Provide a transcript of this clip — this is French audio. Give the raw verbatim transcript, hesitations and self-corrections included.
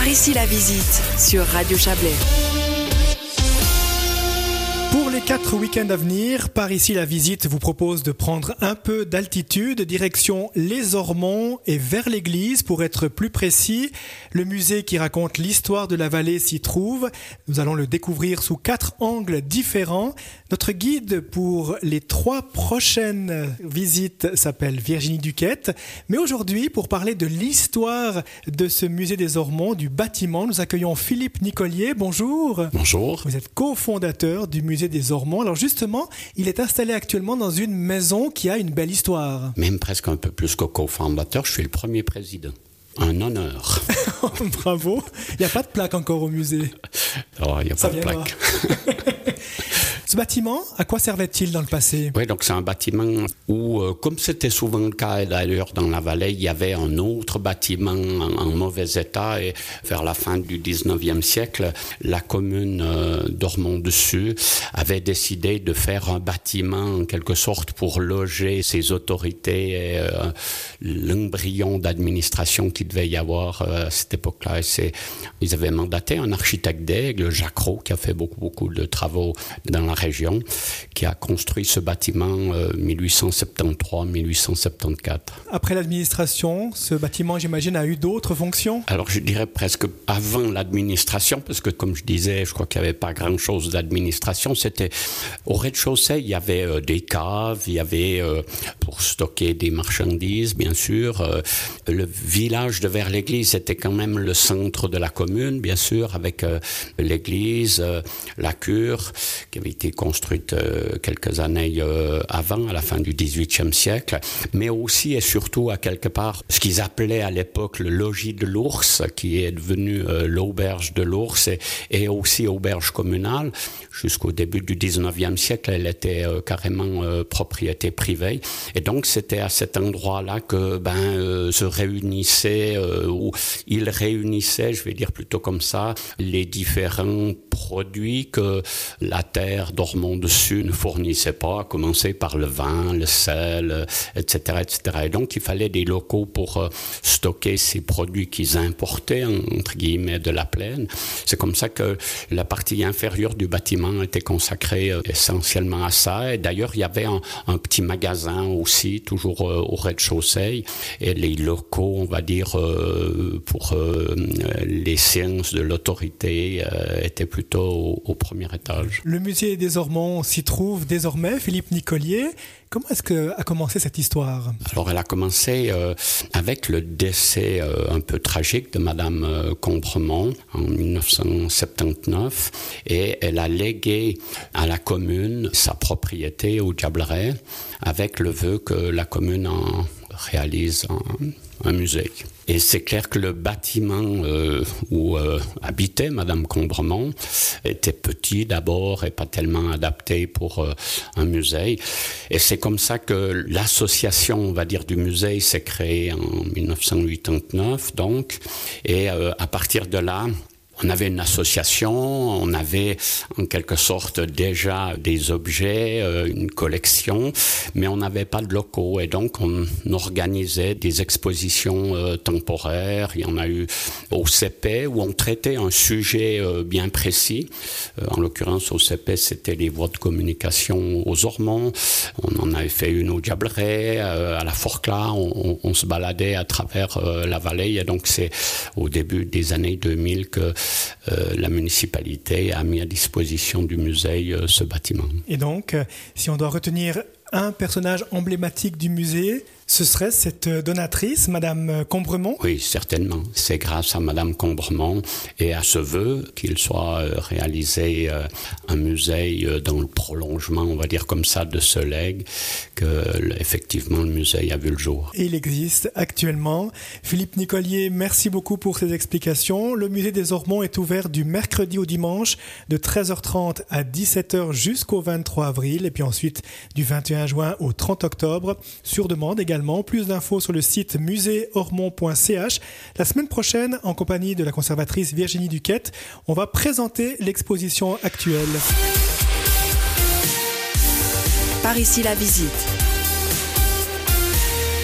Par ici la visite sur Radio Chablais. Pour les quatre week-ends à venir, Par ici la visite vous propose de prendre un peu d'altitude, direction les Ormonts et vers l'église pour être plus précis. Le musée qui raconte l'histoire de la vallée s'y trouve. Nous allons le découvrir sous quatre angles différents. Notre guide pour les trois prochaines visites s'appelle Virginie Duquette. Mais aujourd'hui, pour parler de l'histoire de ce musée des Ormonts, du bâtiment, nous accueillons Philippe Nicolier. Bonjour. Bonjour. Vous êtes cofondateur du musée des Ormonts. Alors justement, il est installé actuellement dans une maison qui a une belle histoire. Même presque un peu plus que cofondateur, je suis le premier président. Un honneur. Bravo. Il n'y a pas de plaque encore au musée. Oh, il n'y a Ça pas de viendra. plaque. Ce bâtiment, à quoi servait-il dans le passé ? Oui, donc c'est un bâtiment où, euh, comme c'était souvent le cas d'ailleurs dans la vallée, il y avait un autre bâtiment en, en mauvais état et vers la fin du dix-neuvième siècle, la commune euh, d'Ormont-Dessus avait décidé de faire un bâtiment en quelque sorte pour loger ses autorités et euh, l'embryon d'administration qu'il devait y avoir euh, à cette époque-là. Et c'est, ils avaient mandaté un architecte d'Aigle, Jacques Rau, qui a fait beaucoup, beaucoup de travaux dans la région, qui a construit ce bâtiment euh, mille huit cent soixante-treize mille huit cent soixante-quatorze. Après l'administration, ce bâtiment, j'imagine, a eu d'autres fonctions ? Alors je dirais presque avant l'administration, parce que comme je disais, je crois qu'il n'y avait pas grand-chose d'administration. C'était au rez-de-chaussée, il y avait euh, des caves, il y avait euh, pour stocker des marchandises, bien sûr. Euh, le village de vers l'église était quand même le centre de la commune, bien sûr, avec euh, l'église, euh, la cure, qui avait été construite euh, quelques années euh, avant, à la fin du dix-huitième siècle, mais aussi et surtout à quelque part ce qu'ils appelaient à l'époque le logis de l'ours, qui est devenu euh, l'auberge de l'ours et, et aussi auberge communale. Jusqu'au début du dix-neuvième siècle, elle était euh, carrément euh, propriété privée. Et donc c'était à cet endroit-là que ben euh, se réunissaient, euh, ou ils réunissaient, je vais dire plutôt comme ça, les différents produits que la terre d'Ormont-Dessus ne fournissait pas, à commencer par le vin, le sel, et cetera, et cetera. Et donc, il fallait des locaux pour euh, stocker ces produits qu'ils importaient, entre guillemets, de la plaine. C'est comme ça que la partie inférieure du bâtiment était consacrée euh, essentiellement à ça. Et d'ailleurs, il y avait un, un petit magasin aussi, toujours euh, au rez-de-chaussée. Et les locaux, on va dire, euh, pour euh, les séances de l'autorité euh, étaient plutôt au, au premier étage. Le musée des Ormonts s'y trouve désormais. Philippe Nicolier, comment est-ce que a commencé cette histoire ? Alors, elle a commencé euh, avec le décès euh, un peu tragique de Madame euh, Combremont en dix-neuf cent soixante-dix-neuf et elle a légué à la commune sa propriété au Diableret avec le vœu que la commune en réalise un, un musée. Et c'est clair que le bâtiment euh, où euh, habitait Madame Combremont était petit d'abord et pas tellement adapté pour euh, un musée. Et c'est comme ça que l'association, on va dire, du musée s'est créée en dix-neuf cent quatre-vingt-dix-neuf, donc. Et euh, à partir de là, on avait une association, on avait en quelque sorte déjà des objets, euh, une collection, mais on n'avait pas de locaux et donc on organisait des expositions euh, temporaires. Il y en a eu au C P où on traitait un sujet euh, bien précis. Euh, en l'occurrence au C P c'était les voies de communication aux Ormonts. On en avait fait une au Diableret, euh, à la Forclaz, on, on, on se baladait à travers euh, la vallée et donc c'est au début des années deux mille que Euh, la municipalité a mis à disposition du musée euh, ce bâtiment. Et donc, euh, si on doit retenir un personnage emblématique du musée, ce serait cette donatrice, Madame Combremont ? Oui, certainement. C'est grâce à Madame Combremont et à ce vœu qu'il soit euh, réalisé euh, un musée euh, dans le prolongement, on va dire comme ça, de ce legs, que effectivement le musée a vu le jour. Et il existe actuellement. Philippe Nicolier, merci beaucoup pour ces explications. Le musée des Ormonts est ouvert du mercredi au dimanche de treize heures trente à dix-sept heures jusqu'au vingt-trois avril et puis ensuite du vingt et un juin au trente octobre, sur demande également. Plus d'infos sur le site musée ormont point c h. La semaine prochaine, en compagnie de la conservatrice Virginie Duquette, on va présenter l'exposition actuelle. Par ici la visite.